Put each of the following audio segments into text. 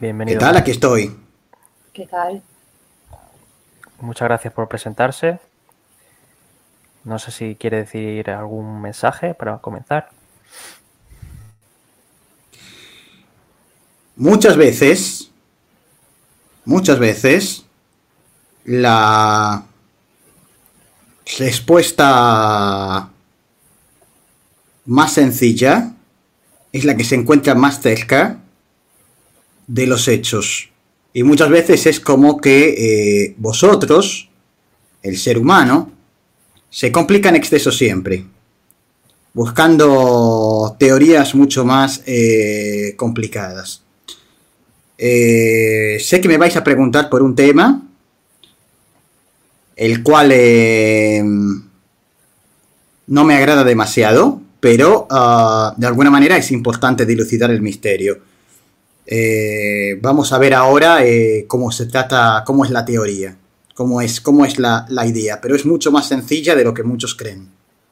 ¿Qué Bienvenido. tal? Aquí estoy. ¿Qué tal? Muchas gracias por presentarse. No sé si quiere decir algún mensaje para comenzar. Muchas veces, la respuesta más sencilla es la que se encuentra más cerca de los hechos. Y muchas veces es como que vosotros, el ser humano, se complica en exceso siempre, buscando teorías mucho más complicadas. Sé que me vais a preguntar por un tema, el cual no me agrada demasiado, pero de alguna manera es importante dilucidar el misterio. Vamos a ver ahora cómo se trata, cómo es la teoría, cómo es la idea, pero es mucho más sencilla de lo que muchos creen.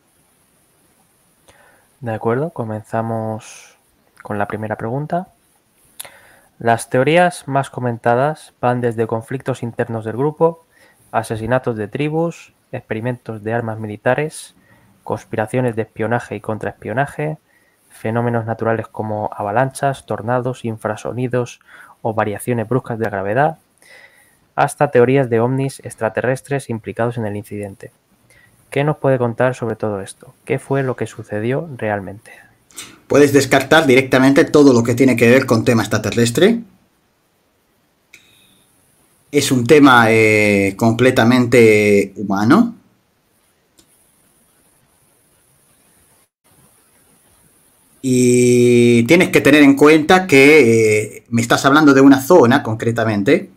De acuerdo, comenzamos con la primera pregunta. Las teorías más comentadas van desde conflictos internos del grupo, asesinatos de tribus, experimentos de armas militares, conspiraciones de espionaje y contraespionaje, fenómenos naturales como avalanchas, tornados, infrasonidos o variaciones bruscas de la gravedad, hasta teorías de ovnis extraterrestres implicados en el incidente. ¿Qué nos puede contar sobre todo esto? ¿Qué fue lo que sucedió realmente? Puedes descartar directamente todo lo que tiene que ver con tema extraterrestre. Es un tema completamente humano. Y tienes que tener en cuenta que me estás hablando de una zona concretamente.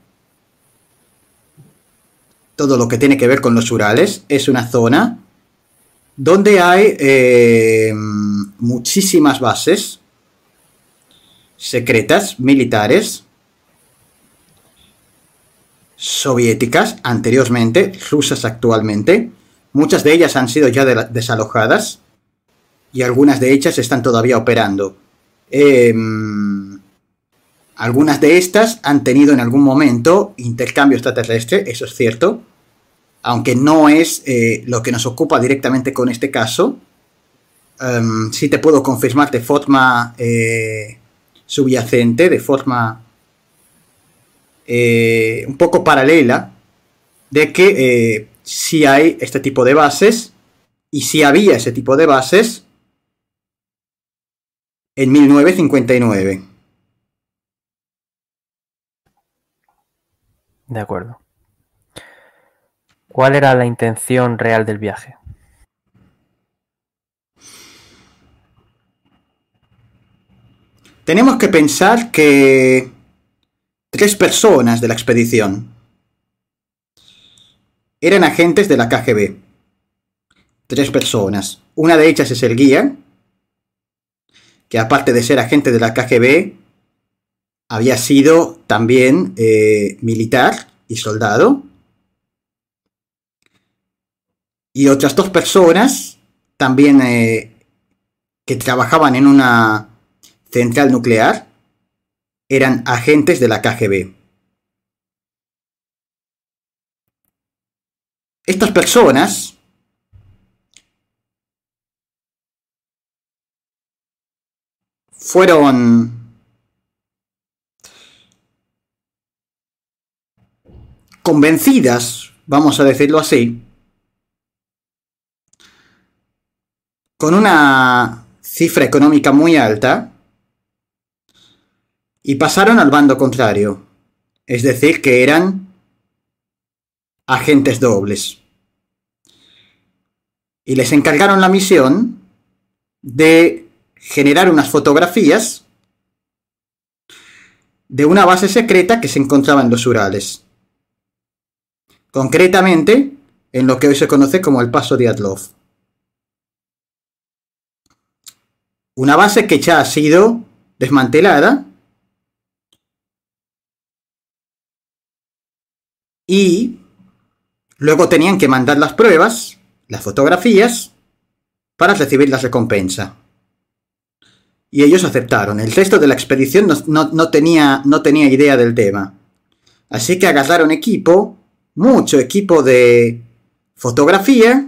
Todo lo que tiene que ver con los Urales es una zona donde hay muchísimas bases secretas, militares, soviéticas anteriormente, rusas actualmente. Muchas de ellas han sido ya desalojadas y algunas de ellas están todavía operando. Algunas de estas han tenido en algún momento intercambio extraterrestre, eso es cierto, aunque no es lo que nos ocupa directamente con este caso. Sí te puedo confirmar de forma subyacente, de forma un poco paralela, de que sí hay este tipo de bases y sí había ese tipo de bases en 1959. De acuerdo. ¿Cuál era la intención real del viaje? Tenemos que pensar que 3 personas de la expedición eran agentes de la KGB. 3 personas. Una de ellas es el guía, que aparte de ser agente de la KGB, había sido también militar y soldado. Y otras 2 personas, también que trabajaban en una central nuclear, eran agentes de la KGB. Estas personas fueron convencidas, vamos a decirlo así, con una cifra económica muy alta y pasaron al bando contrario, es decir, que eran agentes dobles. Y les encargaron la misión de generar unas fotografías de una base secreta que se encontraba en los Urales. Concretamente, en lo que hoy se conoce como el Paso Dyatlov. Una base que ya ha sido desmantelada y luego tenían que mandar las pruebas, las fotografías, para recibir la recompensa. y ellos aceptaron. El resto de la expedición no tenía idea del tema. Así que agarraron equipo, mucho equipo de fotografía,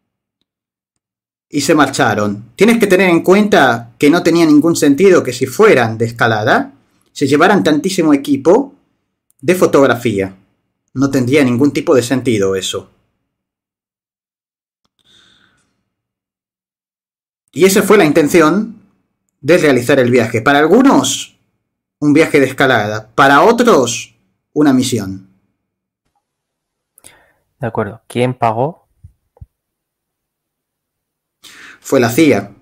y se marcharon. Tienes que tener en cuenta que no tenía ningún sentido que si fueran de escalada, se llevaran tantísimo equipo de fotografía. No tendría ningún tipo de sentido eso. Y esa fue la intención de realizar el viaje. Para algunos, un viaje de escalada. Para otros, una misión. De acuerdo. ¿Quién pagó? Fue la CIA.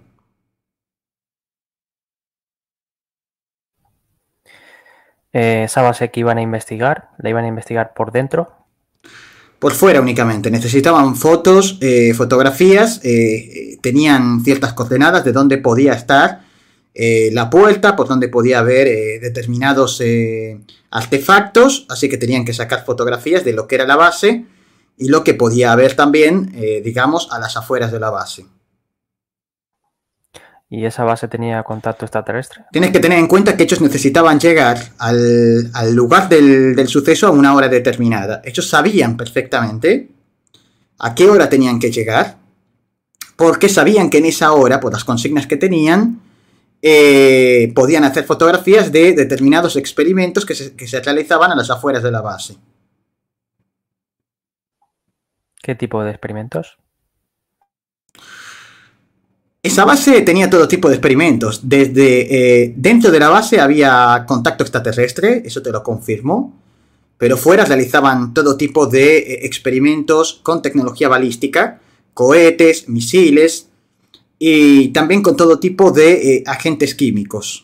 Esa base que iban a investigar, la iban a investigar por dentro. Por fuera únicamente. Necesitaban fotos, fotografías. Tenían ciertas coordenadas de dónde podía estar la puerta, por dónde podía haber determinados artefactos. Así que tenían que sacar fotografías de lo que era la base y lo que podía haber también, digamos, a las afueras de la base. ¿Y esa base tenía contacto extraterrestre? Tienes que tener en cuenta que ellos necesitaban llegar al lugar del suceso a una hora determinada. Ellos sabían perfectamente a qué hora tenían que llegar, porque sabían que en esa hora, por las consignas que tenían, podían hacer fotografías de determinados experimentos que se realizaban a las afueras de la base. ¿Qué tipo de experimentos? Esa base tenía todo tipo de experimentos. Desde dentro de la base había contacto extraterrestre, eso te lo confirmo. Pero fuera realizaban todo tipo de experimentos con tecnología balística, cohetes, misiles y también con todo tipo de agentes químicos.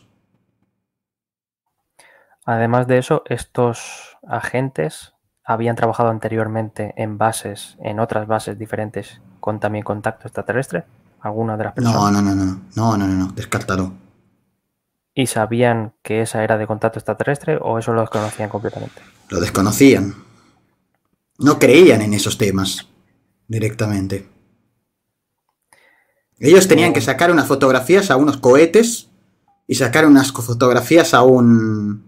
Además de eso, estos agentes habían trabajado anteriormente en bases, en otras bases diferentes, con también contacto extraterrestre. ¿Alguna de las personas? No, descártalo. ¿Y sabían que esa era de contacto extraterrestre o eso lo desconocían completamente? Lo desconocían. No creían en esos temas directamente. Ellos tenían que sacar unas fotografías a unos cohetes y sacar unas fotografías a una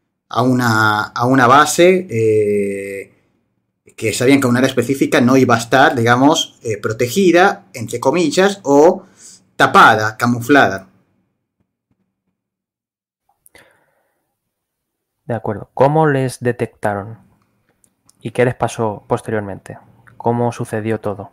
base que sabían que una área específica no iba a estar, digamos, protegida, entre comillas, o tapada, camuflada. De acuerdo. ¿Cómo les detectaron? ¿Y qué les pasó posteriormente? ¿Cómo sucedió todo?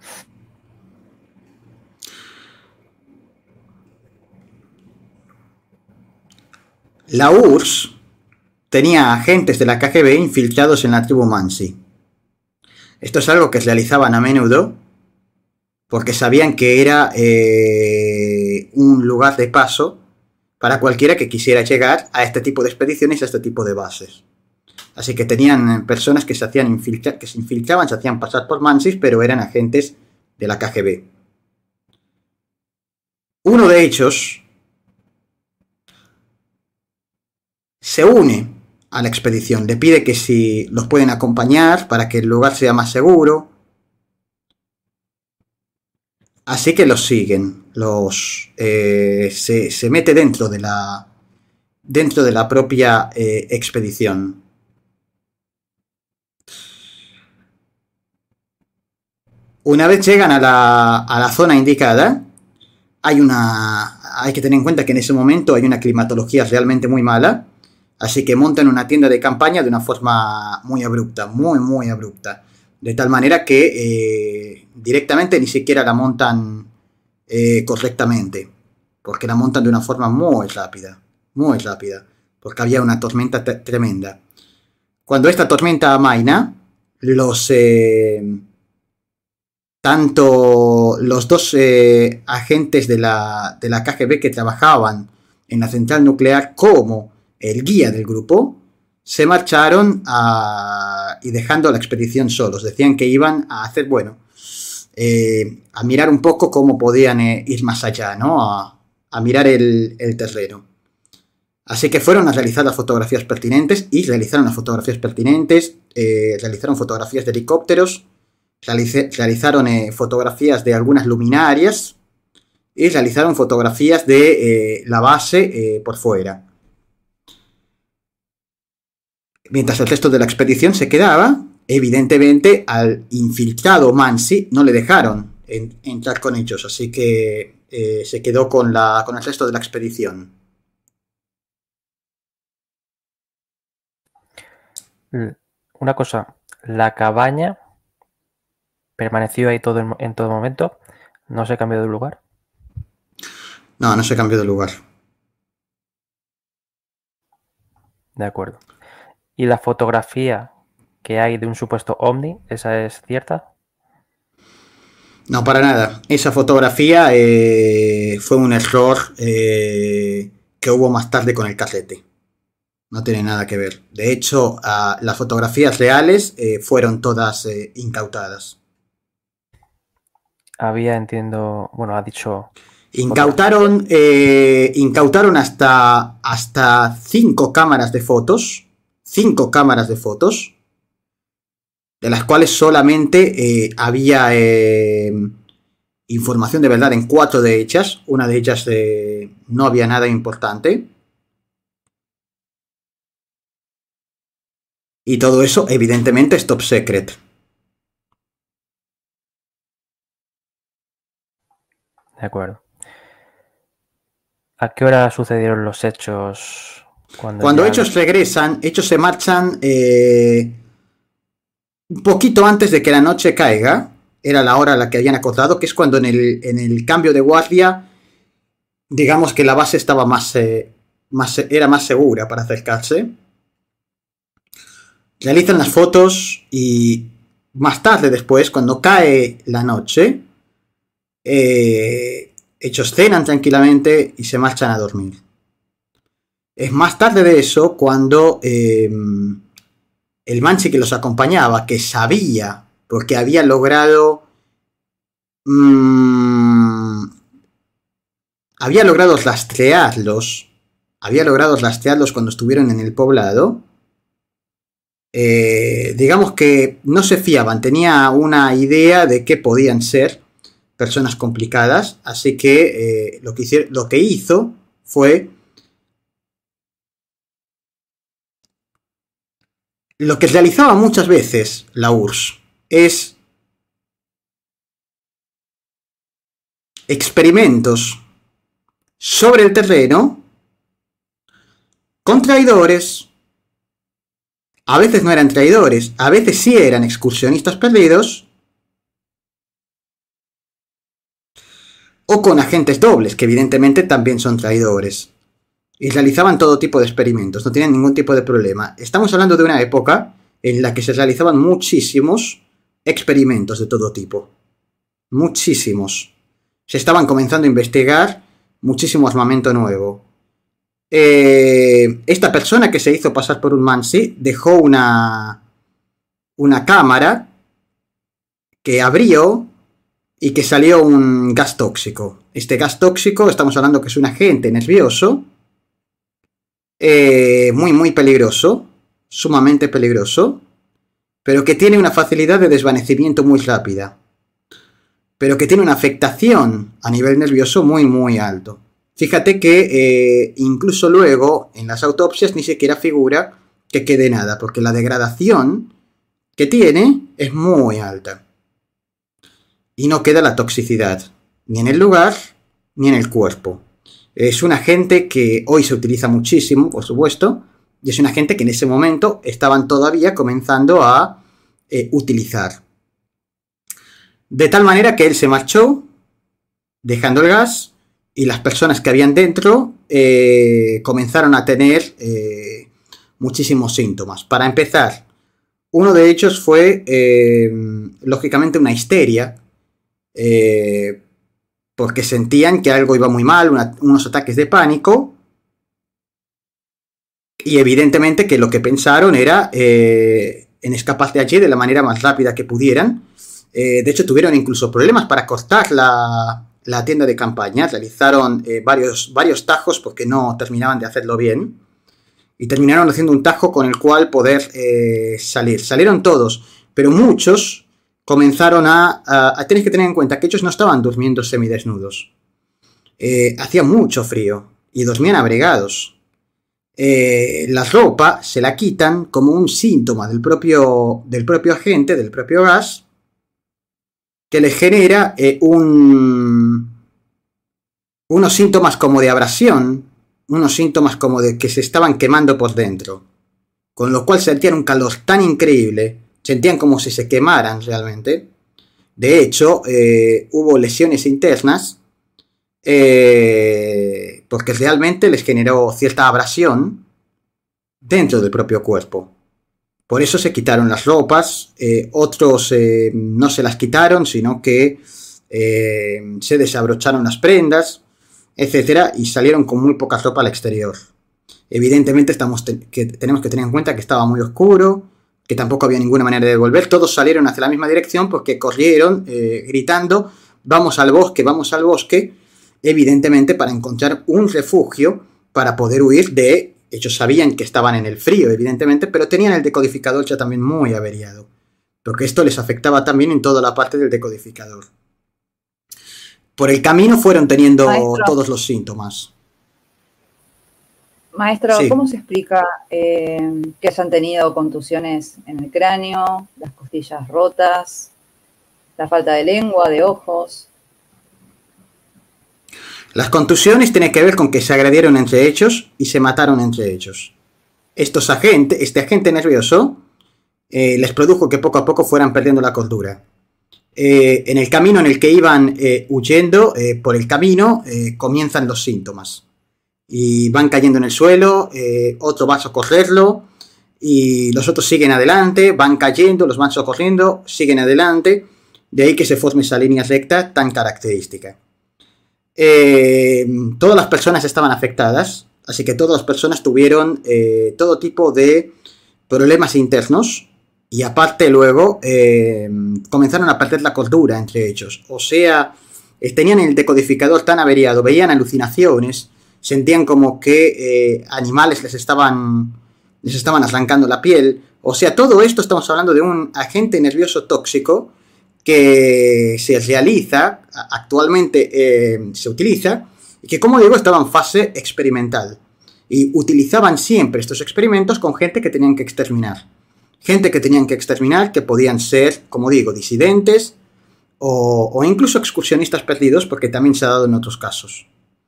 La URSS tenía agentes de la KGB infiltrados en la tribu Mansi. Esto es algo que realizaban a menudo porque sabían que era un lugar de paso para cualquiera que quisiera llegar a este tipo de expediciones, a este tipo de bases. Así que tenían personas que se infiltraban, se hacían pasar por Mansis, pero eran agentes de la KGB. Uno de ellos se une a la expedición, le pide que si los pueden acompañar para que el lugar sea más seguro. Así que los siguen, se mete dentro de la propia expedición. Una vez llegan a la zona indicada, hay que tener en cuenta que en ese momento hay una climatología realmente muy mala, así que montan una tienda de campaña de una forma muy abrupta, muy abrupta. De tal manera que directamente ni siquiera la montan correctamente, porque la montan de una forma muy rápida, porque había una tormenta tremenda. Cuando esta tormenta amaina, tanto los dos agentes de la KGB que trabajaban en la central nuclear como el guía del grupo se marcharon y dejando la expedición solos. Decían que iban a hacer, a mirar un poco cómo podían ir más allá, ¿no? A mirar el terreno. Así que fueron a realizar las fotografías pertinentes y realizaron las fotografías pertinentes, realizaron fotografías de helicópteros, realizaron fotografías de algunas luminarias y realizaron fotografías de la base por fuera. Mientras el resto de la expedición se quedaba, evidentemente al infiltrado Mansi no le dejaron entrar con ellos, así que se quedó con el resto de la expedición. Una cosa, la cabaña permaneció ahí en todo momento, no se cambió de lugar. No, no se cambió de lugar. De acuerdo. ¿Y la fotografía que hay de un supuesto ovni, esa es cierta? No, para nada. Esa fotografía fue un error que hubo más tarde con el casete. No tiene nada que ver. De hecho, las fotografías reales fueron todas incautadas. Entiendo, bueno, ha dicho... Incautaron hasta 5 cámaras de fotos. 5 cámaras de fotos. De las cuales solamente había información de verdad en 4 de ellas. Una de ellas no había nada importante. Y todo eso, evidentemente, es top secret. De acuerdo. ¿A qué hora sucedieron los hechos? Cuando ellos regresan, ellos se marchan un poquito antes de que la noche caiga. Era la hora a la que habían acordado, que es cuando en el cambio de guardia, digamos que la base estaba era más segura para acercarse. Realizan las fotos y más tarde después, cuando cae la noche, ellos cenan tranquilamente y se marchan a dormir. Es más tarde de eso cuando el Mansi que los acompañaba, que sabía, porque había logrado rastrearlos cuando estuvieron en el poblado. Digamos que no se fiaban, tenía una idea de que podían ser personas complicadas, así que lo que hizo fue lo que realizaba muchas veces la URSS, es experimentos sobre el terreno con traidores. A veces no eran traidores, a veces sí eran excursionistas perdidos, o con agentes dobles, que evidentemente también son traidores. Y realizaban todo tipo de experimentos, no tenían ningún tipo de problema. Estamos hablando de una época en la que se realizaban muchísimos experimentos de todo tipo. Muchísimos. Se estaban comenzando a investigar muchísimo armamento nuevo. Esta persona que se hizo pasar por un Mansi dejó una cámara que abrió y que salió un gas tóxico. Este gas tóxico, estamos hablando que es un agente nervioso, muy muy peligroso, sumamente peligroso, pero que tiene una facilidad de desvanecimiento muy rápida, pero que tiene una afectación a nivel nervioso muy muy alto. Fíjate que incluso luego en las autopsias ni siquiera figura que quede nada, porque la degradación que tiene es muy alta. Y no queda la toxicidad, ni en el lugar, ni en el cuerpo. Es un agente que hoy se utiliza muchísimo, por supuesto, y es un agente que en ese momento estaban todavía comenzando a utilizar. De tal manera que él se marchó, dejando el gas, y las personas que habían dentro comenzaron a tener muchísimos síntomas. Para empezar, uno de ellos fue, lógicamente, una histeria, porque sentían que algo iba muy mal, unos ataques de pánico, y evidentemente que lo que pensaron era en escapar de allí de la manera más rápida que pudieran. De hecho, tuvieron incluso problemas para cortar la tienda de campaña. Realizaron varios tajos porque no terminaban de hacerlo bien. Y terminaron haciendo un tajo con el cual poder salir. Salieron todos, pero muchos comenzaron a... Tienes que tener en cuenta que ellos no estaban durmiendo semidesnudos. hacía mucho frío y dormían abrigados. La ropa se la quitan como un síntoma del propio agente, del propio gas, que les genera unos síntomas como de abrasión, unos síntomas como de que se estaban quemando por dentro, con lo cual sentían un calor tan increíble, sentían como si se quemaran realmente. De hecho, hubo lesiones internas porque realmente les generó cierta abrasión dentro del propio cuerpo. Por eso se quitaron las ropas, otros no se las quitaron, sino que se desabrocharon las prendas, etcétera, y salieron con muy poca ropa al exterior. Evidentemente tenemos que tener en cuenta que estaba muy oscuro, que tampoco había ninguna manera de volver. Todos salieron hacia la misma dirección porque corrieron gritando vamos al bosque, evidentemente para encontrar un refugio para poder huir de... Ellos sabían que estaban en el frío, evidentemente, pero tenían el decodificador ya también muy averiado, porque esto les afectaba también en toda la parte del decodificador. Por el camino fueron teniendo todos los síntomas. Maestro, Sí. ¿cómo se explica que hayan tenido contusiones en el cráneo, las costillas rotas, la falta de lengua, de ojos? Las contusiones tienen que ver con que se agredieron entre ellos y se mataron entre ellos. Este agente nervioso les produjo que poco a poco fueran perdiendo la cordura. En el camino en el que iban huyendo, por el camino comienzan los síntomas. Y van cayendo en el suelo, otro va a socorrerlo, y los otros siguen adelante, van cayendo, los van socorriendo, siguen adelante, de ahí que se forme esa línea recta tan característica. Todas las personas estaban afectadas, así que todas las personas tuvieron todo tipo de problemas internos, y aparte luego comenzaron a perder la cordura entre ellos. O sea, tenían el decodificador tan averiado, veían alucinaciones, sentían como que animales les estaban arrancando la piel. O sea, todo esto estamos hablando de un agente nervioso tóxico que se realiza, actualmente se utiliza, y que, como digo, estaba en fase experimental. Y utilizaban siempre estos experimentos con gente que tenían que exterminar. Gente que tenían que exterminar, que podían ser, como digo, disidentes o incluso excursionistas perdidos, porque también se ha dado en otros casos.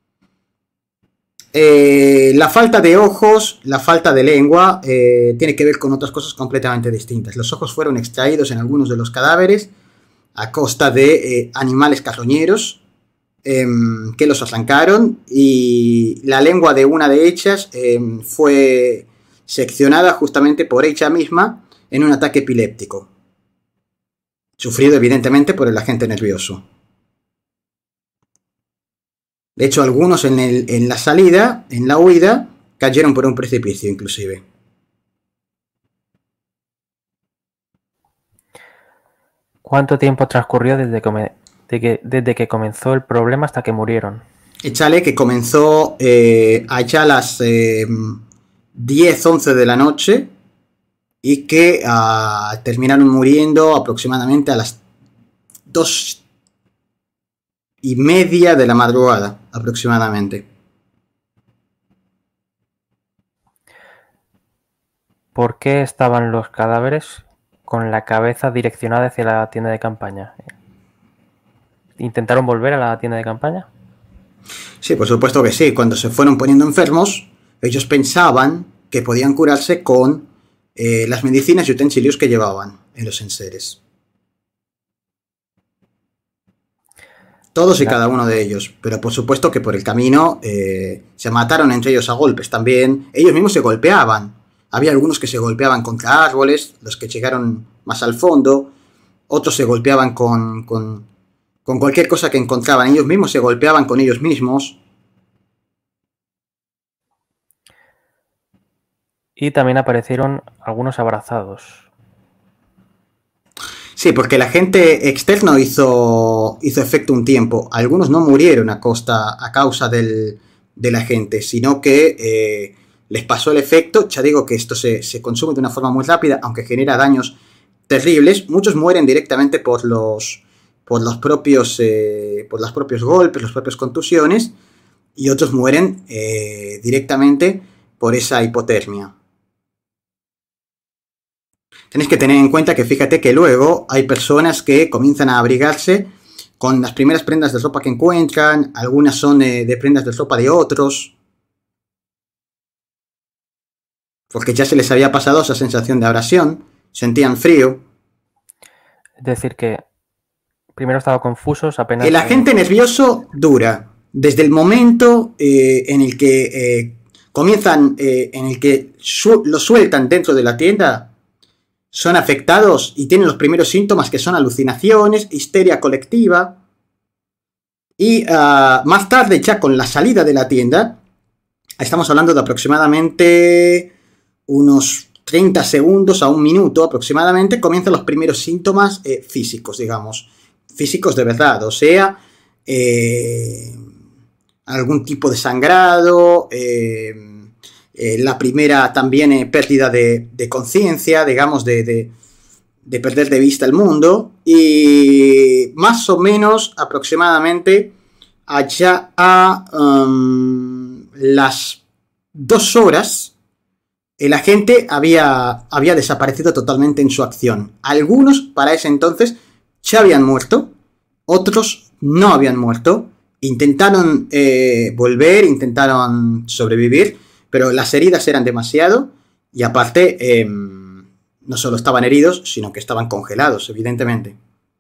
La falta de ojos, la falta de lengua, tiene que ver con otras cosas completamente distintas. Los ojos fueron extraídos en algunos de los cadáveres a costa de animales carroñeros que los arrancaron, y la lengua de una de ellas fue seccionada justamente por ella misma en un ataque epiléptico, sufrido evidentemente por el agente nervioso. De hecho, algunos en la salida, en la huida, cayeron por un precipicio inclusive. ¿Cuánto tiempo transcurrió desde que comenzó el problema hasta que murieron? Échale que comenzó allá a las 10, 11 de la noche, y que terminaron muriendo aproximadamente a las 2:30 de la madrugada, aproximadamente. ¿Por qué estaban los cadáveres con la cabeza direccionada hacia la tienda de campaña? ¿Intentaron volver a la tienda de campaña? Sí, por supuesto que sí. Cuando se fueron poniendo enfermos, ellos pensaban que podían curarse con las medicinas y utensilios que llevaban en los enseres. Todos y cada uno de ellos. Pero por supuesto que por el camino se mataron entre ellos a golpes también. Ellos mismos se golpeaban. Había algunos que se golpeaban contra árboles, los que llegaron más al fondo. Otros se golpeaban con cualquier cosa que encontraban. Ellos mismos se golpeaban con ellos mismos. Y también aparecieron algunos abrazados. Sí, porque el agente externo hizo efecto un tiempo. Algunos no murieron a causa del agente, sino que les pasó el efecto. Ya digo que esto se consume de una forma muy rápida, aunque genera daños terribles. Muchos mueren directamente por por los propios golpes, las propias contusiones, y otros mueren directamente por esa hipotermia. Tenéis que tener en cuenta que fíjate que luego hay personas que comienzan a abrigarse con las primeras prendas de ropa que encuentran, algunas son de prendas de ropa de otros, porque ya se les había pasado esa sensación de abrasión, sentían frío. Es decir, que primero estaba confusos apenas... El agente nervioso dura desde el momento en el que comienzan, en el que lo sueltan dentro de la tienda, son afectados y tienen los primeros síntomas, que son alucinaciones, histeria colectiva, y más tarde, ya con la salida de la tienda, estamos hablando de aproximadamente unos 30 segundos a un minuto aproximadamente, comienzan los primeros síntomas físicos, digamos, físicos de verdad, o sea, algún tipo de sangrado, la primera también pérdida de conciencia, digamos, de perder de vista el mundo, y más o menos aproximadamente allá a las 2 horas el agente había desaparecido totalmente en su acción. Algunos para ese entonces ya habían muerto, otros no habían muerto, intentaron volver, intentaron sobrevivir, pero las heridas eran demasiado, y aparte no solo estaban heridos, sino que estaban congelados, evidentemente.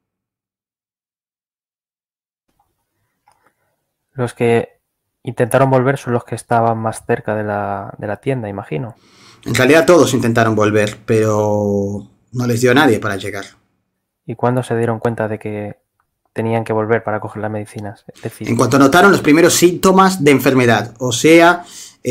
Los que intentaron volver son los que estaban más cerca de la tienda, imagino. En realidad todos intentaron volver, pero no les dio a nadie para llegar. ¿Y cuándo se dieron cuenta de que tenían que volver para coger las medicinas? Es decir, en cuanto notaron los primeros síntomas de enfermedad, o sea,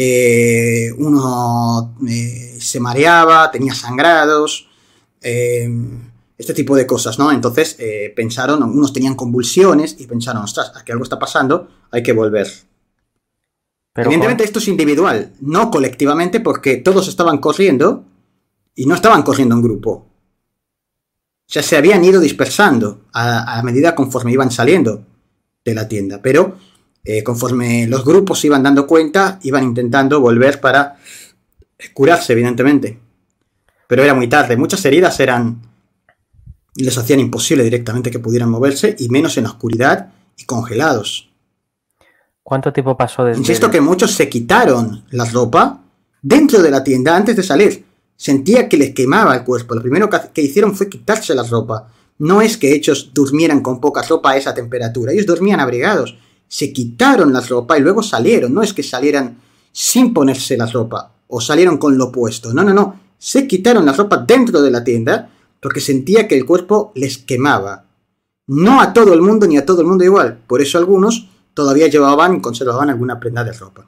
uno se mareaba, tenía sangrados, este tipo de cosas, ¿no? Entonces pensaron, unos tenían convulsiones y pensaron, ostras, aquí algo está pasando, hay que volver. Pero evidentemente esto es individual, no colectivamente, porque todos estaban corriendo y no estaban corriendo en grupo. Ya se habían ido dispersando a medida conforme iban saliendo de la tienda, pero conforme los grupos se iban dando cuenta, iban intentando volver para curarse, evidentemente. Pero era muy tarde, muchas heridas les hacían imposible directamente que pudieran moverse, y menos en la oscuridad y congelados. ¿Cuánto tiempo pasó desde...? Insisto que muchos se quitaron la ropa dentro de la tienda antes de salir. Sentía que les quemaba el cuerpo. Lo primero que hicieron fue quitarse la ropa. No es que ellos durmieran con poca ropa a esa temperatura. Ellos dormían abrigados. Se quitaron la ropa y luego salieron. No es que salieran sin ponerse la ropa o salieron con lo puesto. No. Se quitaron la ropa dentro de la tienda porque sentía que el cuerpo les quemaba. No a todo el mundo ni a todo el mundo igual. Por eso algunos todavía llevaban y conservaban alguna prenda de ropa.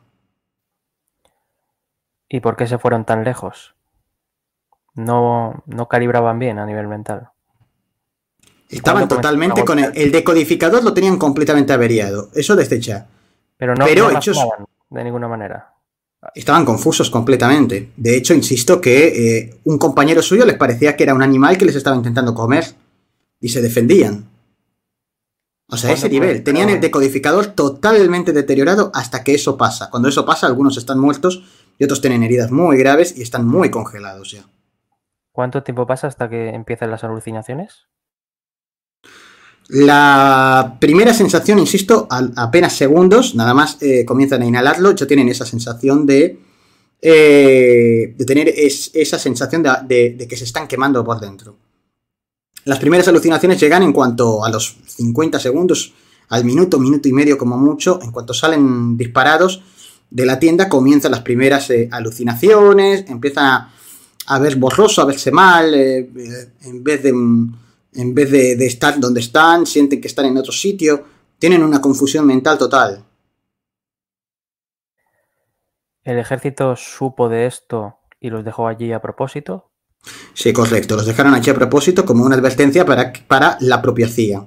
¿Y por qué se fueron tan lejos? No calibraban bien a nivel mental. Estaban totalmente con el decodificador, lo tenían completamente averiado. Eso desde ya. Pero no ellos de ninguna manera. Estaban confusos completamente. De hecho, insisto que un compañero suyo les parecía que era un animal que les estaba intentando comer y se defendían. O sea, ese nivel. Tenían el decodificador totalmente deteriorado hasta que eso pasa. Cuando eso pasa, algunos están muertos y otros tienen heridas muy graves y están muy congelados ya. ¿Cuánto tiempo pasa hasta que empiezan las alucinaciones? La primera sensación, insisto, apenas segundos, nada más comienzan a inhalarlo, ya tienen esa sensación de tener esa sensación de que se están quemando por dentro. Las primeras alucinaciones llegan en cuanto a los 50 segundos, al minuto y medio como mucho. En cuanto salen disparados de la tienda, comienzan las primeras alucinaciones, empiezan a ver borroso, a verse mal, en vez de estar donde están, sienten que están en otro sitio, tienen una confusión mental total. ¿El ejército supo de esto y los dejó allí a propósito? Sí, correcto, los dejaron allí a propósito como una advertencia para la propia CIA.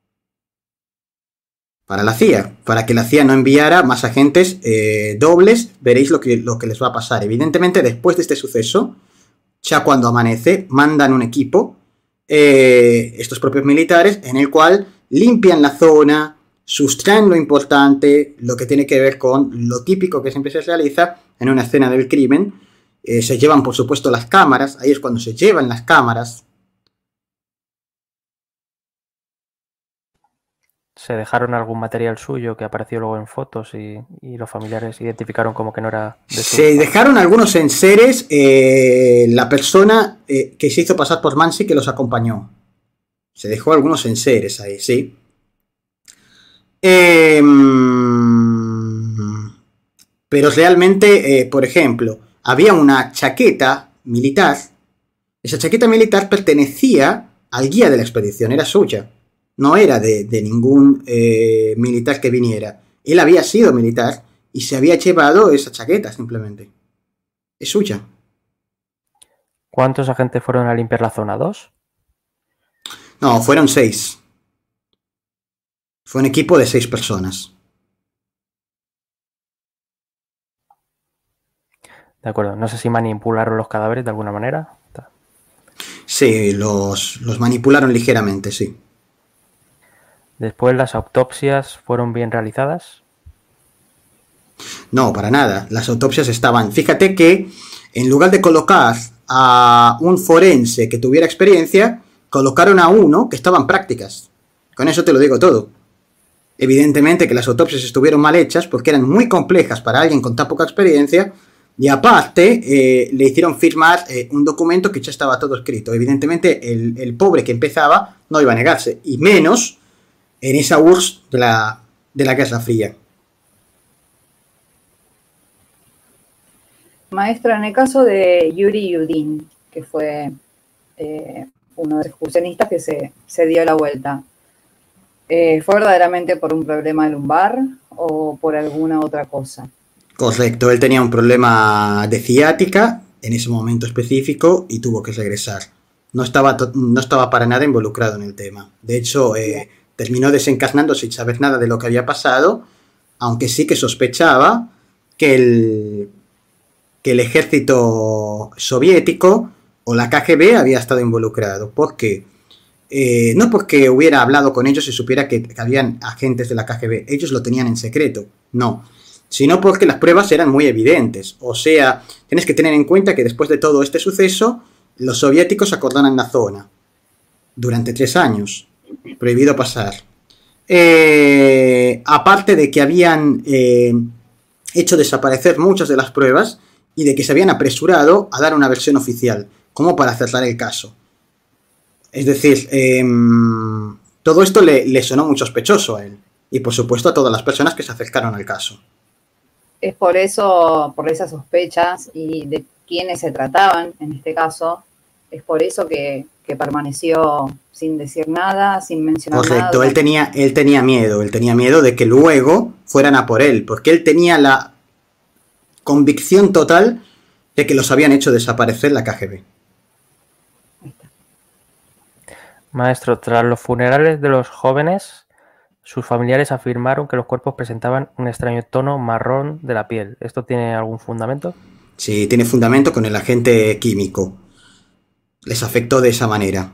Para la CIA, para que la CIA no enviara más agentes dobles. Veréis lo que les va a pasar. Evidentemente, después de este suceso, ya cuando amanece, mandan un equipo, estos propios militares, en el cual limpian la zona, sustraen lo importante, lo que tiene que ver con lo típico que siempre se realiza en una escena del crimen. Se llevan, por supuesto, las cámaras. Ahí es cuando se llevan las cámaras. ¿Se dejaron algún material suyo que apareció luego en fotos y los familiares identificaron como que no era de su... Se dejaron algunos enseres, la persona que se hizo pasar por Mansi que los acompañó. Se dejó algunos enseres ahí, sí. Pero realmente, por ejemplo, había una chaqueta militar. Esa chaqueta militar pertenecía al guía de la expedición, era suya. No era de ningún militar que viniera. Él había sido militar y se había llevado esa chaqueta simplemente. Es suya. ¿Cuántos agentes fueron a limpiar la zona? ¿2? No, fueron 6. Fue un equipo de 6 personas. De acuerdo, no sé si manipularon los cadáveres de alguna manera. Sí, los manipularon ligeramente, sí. Después, ¿las autopsias fueron bien realizadas? No, para nada. Las autopsias estaban... Fíjate que en lugar de colocar a un forense que tuviera experiencia, colocaron a uno que estaba en prácticas. Con eso te lo digo todo. Evidentemente que las autopsias estuvieron mal hechas porque eran muy complejas para alguien con tan poca experiencia y aparte le hicieron firmar un documento que ya estaba todo escrito. Evidentemente el pobre que empezaba no iba a negarse, y menos en esa URSS de la Guerra Fría. Maestra, en el caso de Yuri Yudin, que fue uno de los excursionistas que se dio la vuelta, ¿fue verdaderamente por un problema lumbar o por alguna otra cosa? Correcto, él tenía un problema de ciática en ese momento específico y tuvo que regresar. No estaba para nada involucrado en el tema. De hecho, terminó desencarnando sin saber nada de lo que había pasado, aunque sí que sospechaba que el ejército soviético o la KGB había estado involucrado. ¿Por qué? No porque hubiera hablado con ellos y supiera que habían agentes de la KGB. Ellos lo tenían en secreto. No. Sino porque las pruebas eran muy evidentes. O sea, tienes que tener en cuenta que después de todo este suceso, los soviéticos acordonan la zona durante 3 años. Prohibido pasar. Aparte de que habían hecho desaparecer muchas de las pruebas y de que se habían apresurado a dar una versión oficial, como para cerrar el caso. Es decir, todo esto le sonó muy sospechoso a él, y por supuesto a todas las personas que se acercaron al caso. Es por eso, por esas sospechas y de quiénes se trataban en este caso, es por eso que permaneció sin decir nada, sin mencionar nada. Correcto, él tenía miedo de que luego fueran a por él, porque él tenía la convicción total de que los habían hecho desaparecer la KGB. Maestro, tras los funerales de los jóvenes, sus familiares afirmaron que los cuerpos presentaban un extraño tono marrón de la piel. ¿Esto tiene algún fundamento? Sí, tiene fundamento con el agente químico. Les afectó de esa manera.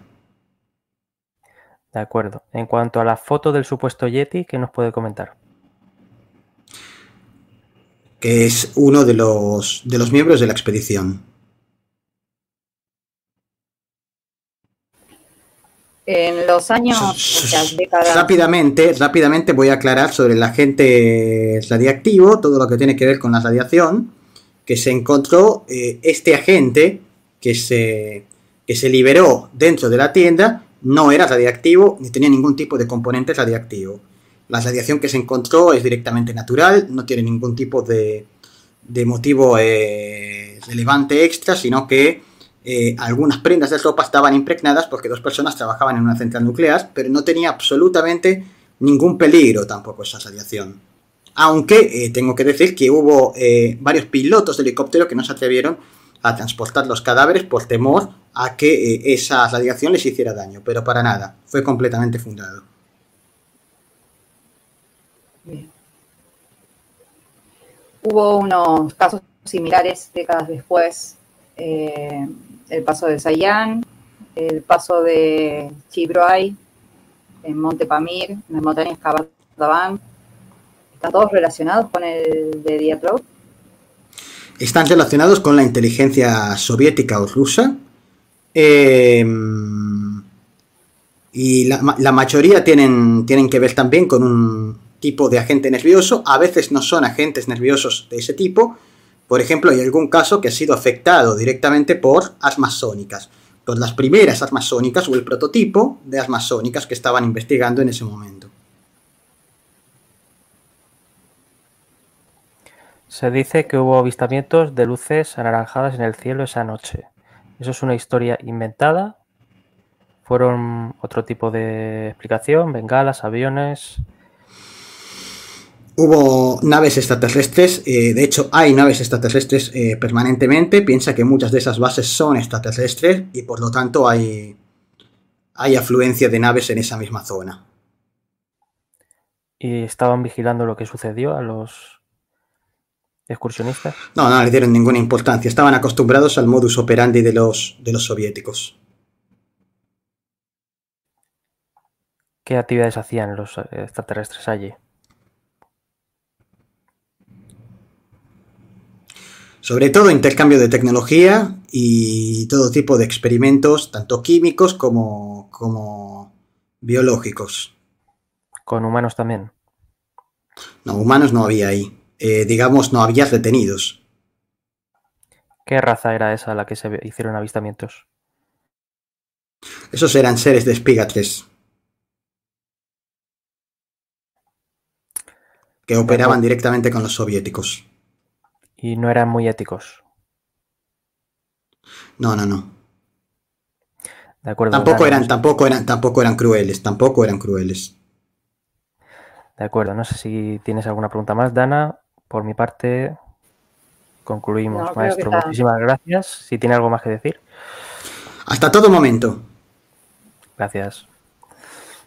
De acuerdo. En cuanto a la foto del supuesto Yeti, ¿qué nos puede comentar? Que es uno de los miembros de la expedición. En los años, o sea, décadas... Rápidamente voy a aclarar sobre el agente radiactivo, todo lo que tiene que ver con la radiación, que se encontró este agente que se liberó dentro de la tienda, no era radiactivo ni tenía ningún tipo de componente radiactivo. La radiación que se encontró es directamente natural, no tiene ningún tipo de motivo relevante extra, sino que algunas prendas de ropa estaban impregnadas porque 2 personas trabajaban en una central nuclear, pero no tenía absolutamente ningún peligro tampoco esa radiación. Aunque tengo que decir que hubo varios pilotos de helicóptero que no se atrevieron a transportar los cadáveres por temor a que esa radiación les hiciera daño, pero para nada, fue completamente fundado. Bien. Hubo unos casos similares décadas después, el paso de Sayan, el paso de Chibroay, en Monte Pamir, en las montañas Kabataban. ¿Están todos relacionados con el de Dyatlov? Están relacionados con la inteligencia soviética o rusa. Y la mayoría tienen que ver también con un tipo de agente nervioso. A veces no son agentes nerviosos de ese tipo. Por ejemplo, hay algún caso que ha sido afectado directamente por armas sónicas, por las primeras armas sónicas o el prototipo de armas sónicas que estaban investigando en ese momento. Se dice que hubo avistamientos de luces anaranjadas en el cielo esa noche. ¿Eso es una historia inventada? ¿Fueron otro tipo de explicación? ¿Bengalas, aviones? Hubo naves extraterrestres, de hecho hay naves extraterrestres permanentemente. Piensa que muchas de esas bases son extraterrestres y por lo tanto hay afluencia de naves en esa misma zona. ¿Y estaban vigilando lo que sucedió a los excursionistas? No le dieron ninguna importancia, estaban acostumbrados al modus operandi de los soviéticos. ¿Qué actividades hacían los extraterrestres allí? Sobre todo intercambio de tecnología y todo tipo de experimentos, tanto químicos como biológicos. ¿Con humanos también? No, humanos no había ahí. Digamos, no había retenidos. ¿Qué raza era esa a la que se hicieron avistamientos? Esos eran seres de Spiga 3. Que operaban directamente con los soviéticos. ¿Y no eran muy éticos? No. De acuerdo. Tampoco eran crueles. De acuerdo, no sé si tienes alguna pregunta más, Dana. Por mi parte, concluimos. No, Maestro, muchísimas gracias. Si tiene algo más que decir. Hasta todo momento. Gracias.